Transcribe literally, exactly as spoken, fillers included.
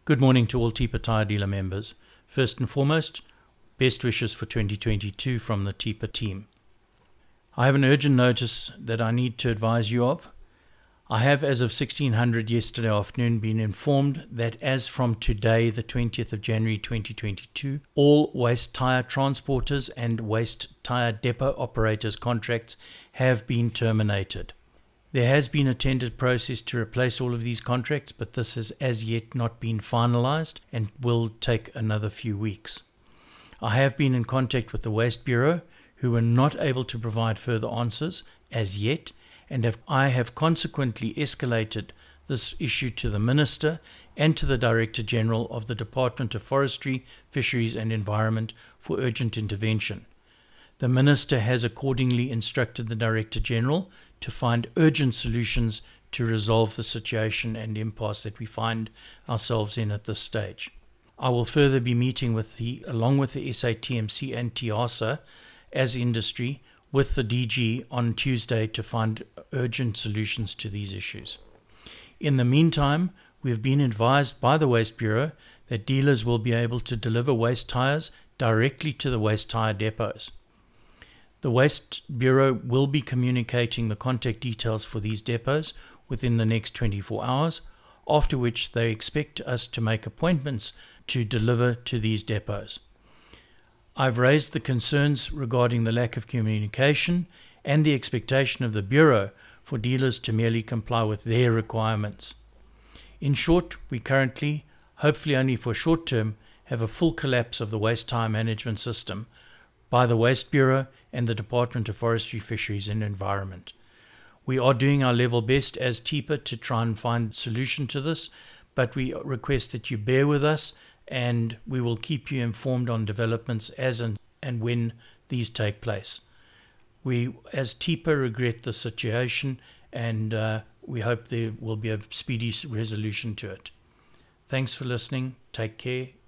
Good morning to all TIPA Tyre Dealer members. First and foremost, best wishes for twenty twenty-two from the TIPA team. I have an urgent notice that I need to advise you of. I have, as of sixteen hundred yesterday afternoon, been informed that as from today, the twentieth of January twenty twenty-two, all waste tyre transporters and waste tyre depot operators contracts have been terminated. There has been a tendered process to replace all of these contracts, but this has as yet not been finalised and will take another few weeks. I have been in contact with the Waste Bureau, who were not able to provide further answers as yet, and have, I have consequently escalated this issue to the Minister and to the Director General of the Department of Forestry, Fisheries and Environment for urgent intervention. The Minister has accordingly instructed the Director General to find urgent solutions to resolve the situation and impasse that we find ourselves in at this stage. I will further be meeting with the, along with the S A T M C and TIASA as industry, with the D G on Tuesday to find urgent solutions to these issues. In the meantime, we have been advised by the Waste Bureau that dealers will be able to deliver waste tyres directly to the waste tyre depots. The Waste Bureau will be communicating the contact details for these depots within the next twenty-four hours, after which they expect us to make appointments to deliver to these depots. I've raised the concerns regarding the lack of communication and the expectation of the Bureau for dealers to merely comply with their requirements. In short, we currently, hopefully only for short term, have a full collapse of the waste tyre management system by the Waste Bureau and the Department of Forestry, Fisheries and Environment. We are doing our level best as TIPA to try and find a solution to this, but we request that you bear with us, and we will keep you informed on developments as and, and when these take place. We, as TIPA, regret the situation, and uh, we hope there will be a speedy resolution to it. Thanks for listening. Take care.